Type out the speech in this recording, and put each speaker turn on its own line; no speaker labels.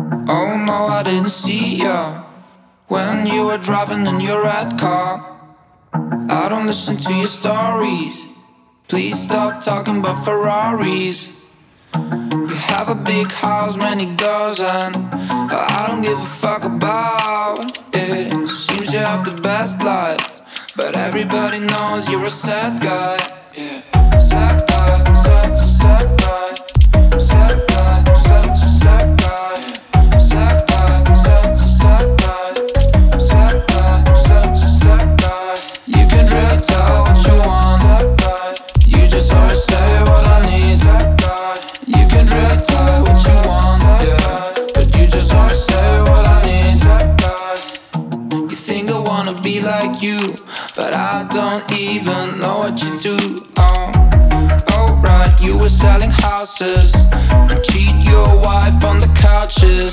Oh no, I didn't see ya when you were driving in your red car. I don't listen to your stories. Please stop talking about Ferraris. You have a big house, many girls, and I don't give a fuck about it. Seems you have the best life, but everybody knows you're a sad guy. Yeah. Sad guy, sad guy, sad guy, sad guy, sad guy, sad guy, sad guy, sad guy. You can really tell what you want. You just always say what I need. You can really tell what you want, yeah, but you just always say what I need. You think I wanna be like you, but I don't even know what you do. Oh right, you were selling houses and cheat your wife on the couches.